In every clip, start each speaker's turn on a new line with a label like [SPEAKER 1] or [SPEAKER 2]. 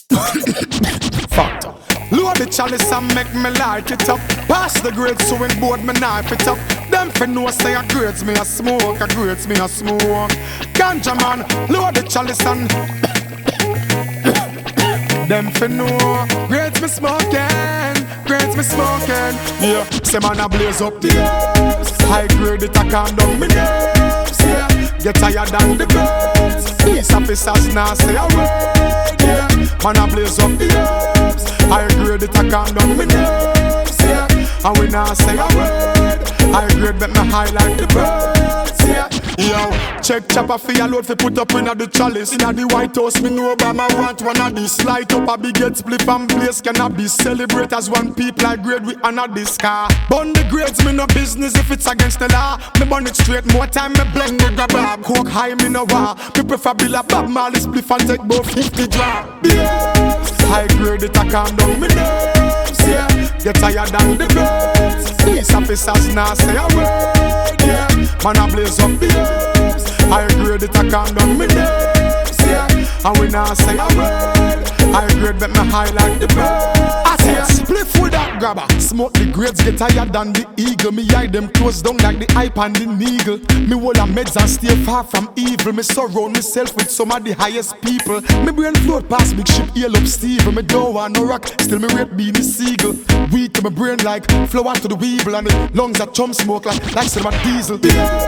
[SPEAKER 1] Factor. Load the chalice and make me light it up. Pass the grade so in board me knife it up. Them for no say a grades me a smoke, a grades me a smoke. Ganja man, load the chalice and them for no grades me smoking, grades me smoking. Yeah, say man a blaze up the herbs. High grade it a calm down me nerves. Yeah, get tired than the birds. Police officers now say a word. Yeah, man a blaze up the herbs. High grade it a calm down me nerves. Yeah, and we now say a word. High grade make me high like the birds. Yeah. Yo, check chopper for your load for put up in the chalice. In the White House, me know Obama want one of this. Light up a big get split and place cannabis. Celebrate as one people like grade we honor this car. Burn the grades, me no business if it's against the law. Me burn it straight, more time me blend the grab. Coke high, me no war. Me prefer Bill a Bob Marley spliff and take both 50 drop. Yeah, high grade it a calm down me nerves. Yeah, get tired than the birds. Police officers now say a word. Yeah, man a blaze up the herbs. High grade it a calm down me nerves. Yeah, and we now say a word. High grade make me high like the birds. I say spliff with that grabber. Smoke the grades get higher than the eagle. Me eye them close down like the hype and the needle. Me hold a meds and stay far from evil. Me surround myself with some of the highest people. Me brain float past big ship, hail up Steve. Me don't want no rock, still me rate being the seagull. Weed to my brain like flower to the weevil. And the lungs that chum smoke like some diesel.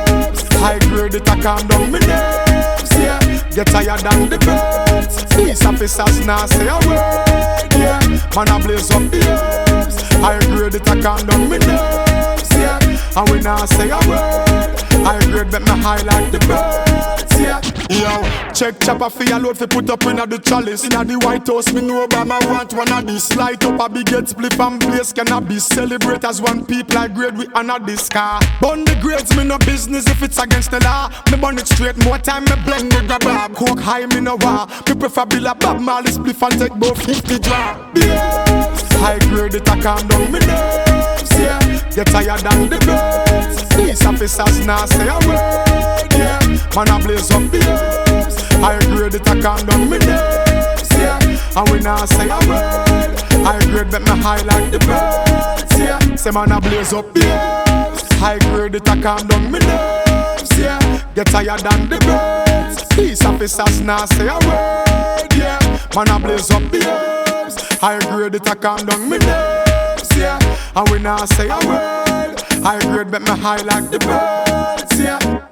[SPEAKER 1] High grade it a calm down me nerves. Yeah, get tired than the birds. Police officers now say a word. Yeah, man a blaze up the herbs. High grade it a calm down me nerves. Yeah, and we now say a word. High grade make me high like the birds. Yeah, yo, check chopper for your load for put up in the chalice. In the White House, me know Obama want one of this. Light up a big get spliff and place cannabis. Celebrate as one people like grade we honor this car. Burn the grades, me no business if it's against the law. Me burn it straight, more time me blend the grab. Coke high, me no war. Me prefer Bill a Bob Marley spliff and take both 50 drop. Yeah, high grade it a calm down me nerves. Yeah, get tired than the birds. Police officers now say a word. Yeah, man a blaze up the herbs. High grade it a calm down me nerves. Yeah, and we now say a word. High grade make me high like the birds. Yeah, say man a blaze up the herbs. High grade it a calm down me nerves. Yeah, get tired than the birds. Police officers now say a word. Yeah, man a blaze up the herbs. High grade it a calm down me nerves. Yeah, and we now say a word. High grade make me high like the birds. Yeah.